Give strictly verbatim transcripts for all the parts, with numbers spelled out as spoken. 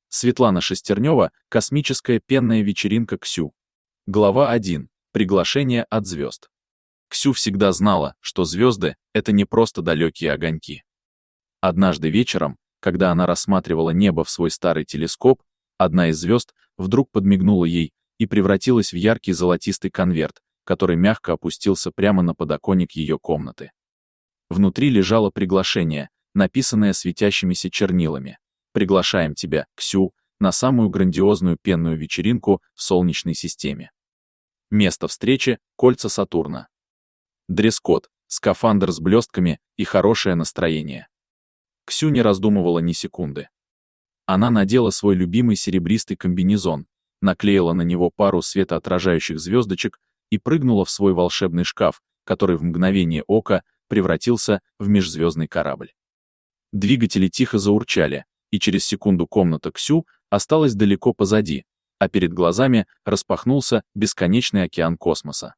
Светлана Шестернева, космическая пенная вечеринка Ксю. Глава один. Приглашение от звезд. Ксю всегда знала, что звезды — это не просто далекие огоньки. Однажды вечером, когда она рассматривала небо в свой старый телескоп, одна из звезд вдруг подмигнула ей и превратилась в яркий золотистый конверт, который мягко опустился прямо на подоконник ее комнаты. Внутри лежало приглашение, написанное светящимися чернилами. «Приглашаем тебя, Ксю, на самую грандиозную пенную вечеринку в Солнечной системе. Место встречи — кольца Сатурна. Дресс-код, скафандр с блестками и хорошее настроение». Ксю не раздумывала ни секунды. Она надела свой любимый серебристый комбинезон, наклеила на него пару светоотражающих звездочек и прыгнула в свой волшебный шкаф, который в мгновение ока превратился в межзвездный корабль. Двигатели тихо заурчали, и через секунду комната Ксю осталась далеко позади, а перед глазами распахнулся бесконечный океан космоса.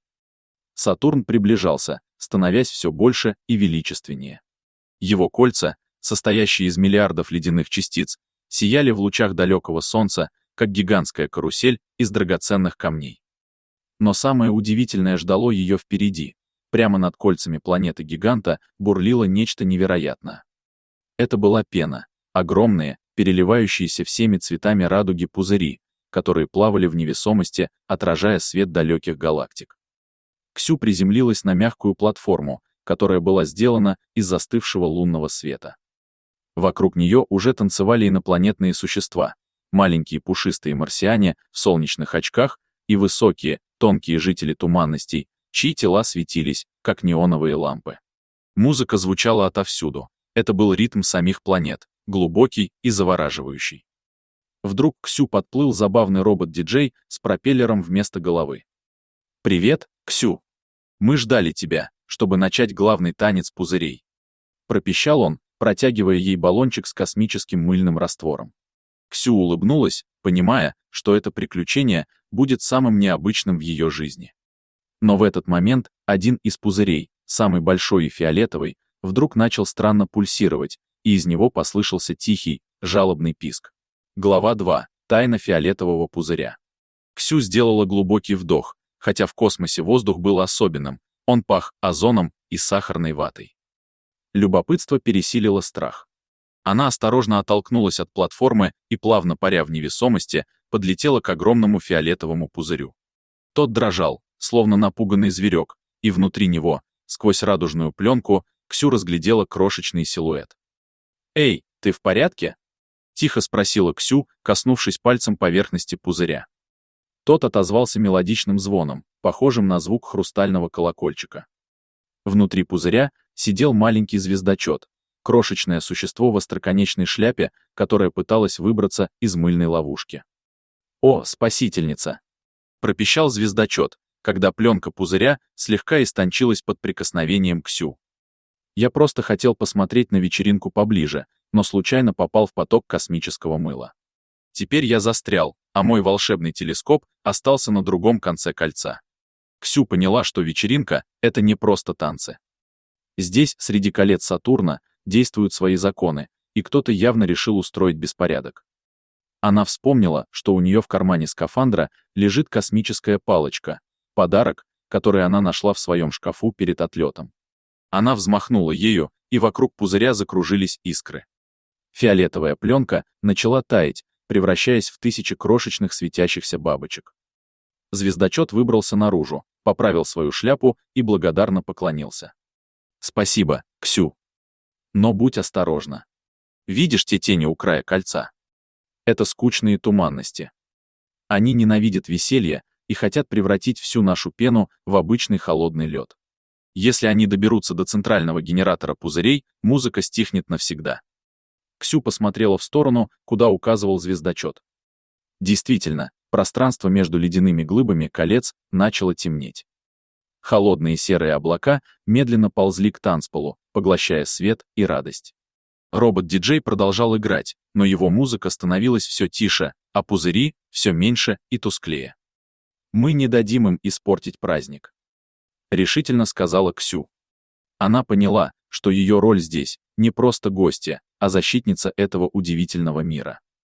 Сатурн приближался, становясь все больше и величественнее. Его кольца, состоящие из миллиардов ледяных частиц, сияли в лучах далекого солнца, как гигантская карусель из драгоценных камней. Но самое удивительное ждало ее впереди. Прямо над кольцами планеты-гиганта бурлило нечто невероятное. Это была пена, огромные, переливающиеся всеми цветами радуги пузыри, которые плавали в невесомости, отражая свет далеких галактик. Ксю приземлилась на мягкую платформу, которая была сделана из застывшего лунного света. Вокруг нее уже танцевали инопланетные существа, маленькие пушистые марсиане в солнечных очках и высокие, тонкие жители туманностей, чьи тела светились, как неоновые лампы. Музыка звучала отовсюду. Это был ритм самих планет, глубокий и завораживающий. Вдруг к Ксю подплыл забавный робот-диджей с пропеллером вместо головы. «Привет, Ксю! Мы ждали тебя, чтобы начать главный танец пузырей», — пропищал он, протягивая ей баллончик с космическим мыльным раствором. Ксю улыбнулась, понимая, что это приключение будет самым необычным в ее жизни. Но в этот момент один из пузырей, самый большой и фиолетовый, вдруг начал странно пульсировать, и из него послышался тихий, жалобный писк. Глава два. Тайна фиолетового пузыря. Ксю сделала глубокий вдох, хотя в космосе воздух был особенным, он пах озоном и сахарной ватой. Любопытство пересилило страх. Она осторожно оттолкнулась от платформы и, плавно паря в невесомости, подлетела к огромному фиолетовому пузырю. Тот дрожал, словно напуганный зверек, и внутри него, сквозь радужную пленку, Ксю разглядела крошечный силуэт. «Эй, ты в порядке?» — тихо спросила Ксю, коснувшись пальцем поверхности пузыря. Тот отозвался мелодичным звоном, похожим на звук хрустального колокольчика. Внутри пузыря сидел маленький звездочет, крошечное существо в остроконечной шляпе, которое пыталось выбраться из мыльной ловушки. «О, спасительница!» — пропищал звездочет, когда пленка пузыря слегка истончилась под прикосновением Ксю. «Я просто хотел посмотреть на вечеринку поближе, но случайно попал в поток космического мыла. Теперь я застрял, а мой волшебный телескоп остался на другом конце кольца». Ксю поняла, что вечеринка — это не просто танцы. Здесь, среди колец Сатурна, действуют свои законы, и кто-то явно решил устроить беспорядок. Она вспомнила, что у нее в кармане скафандра лежит космическая палочка, подарок, который она нашла в своем шкафу перед отлетом. Она взмахнула ею, и вокруг пузыря закружились искры. Фиолетовая пленка начала таять, превращаясь в тысячи крошечных светящихся бабочек. Звездочет выбрался наружу, поправил свою шляпу и благодарно поклонился. «Спасибо, Ксю. Но будь осторожна. Видишь те тени у края кольца? Это скучные туманности. Они ненавидят веселье и хотят превратить всю нашу пену в обычный холодный лед. Если они доберутся до центрального генератора пузырей, музыка стихнет навсегда». Ксю посмотрела в сторону, куда указывал звездочет. Действительно, пространство между ледяными глыбами колец начало темнеть. Холодные серые облака медленно ползли к танцполу, поглощая свет и радость. Робот-диджей продолжал играть, но его музыка становилась все тише, а пузыри — все меньше и тусклее. «Мы не дадим им испортить праздник», — решительно сказала Ксю. Она поняла, что ее роль здесь — не просто гостья, а защитница этого удивительного мира.